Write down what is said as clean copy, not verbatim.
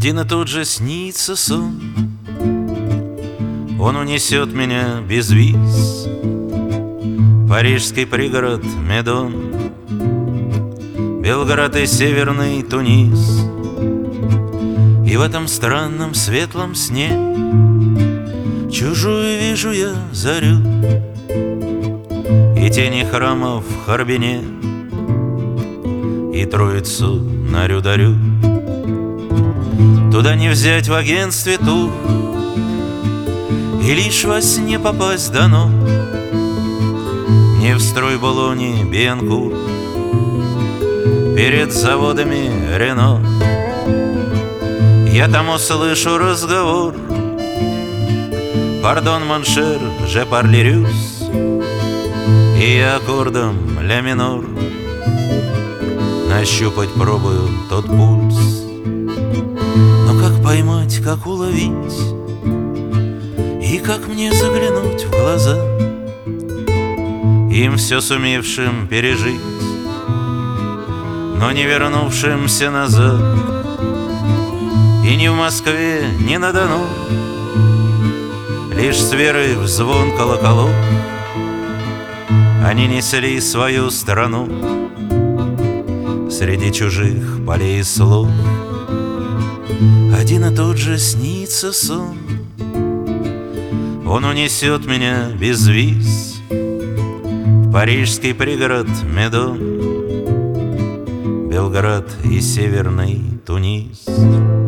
Один и тот же снится сон, он унесет меня без виз. Парижский пригород Медон, Белград и северный Тунис. И в этом странном светлом сне чужую вижу я зарю и тени храмов в Харбине, и Троицу на Рю-д'Арю. Туда не взять в агентстве тур, и лишь во сне попасть дано. Не в строй Болони Бианкур, перед заводами Рено. Я там услышу разговор: «Пардон, моншер, же парлирюс», и я аккордом ля минор нащупать пробую тот пульс. Но как поймать, как уловить, и как мне заглянуть в глаза им, все сумевшим пережить, но не вернувшимся назад? И ни в Москве, ни на Дону, лишь с верой в звон колоколов они несли свою страну среди чужих полей и слов. Один и тот же снится сон, он унесет меня без виз в парижский пригород Медон, Белград и северный Тунис.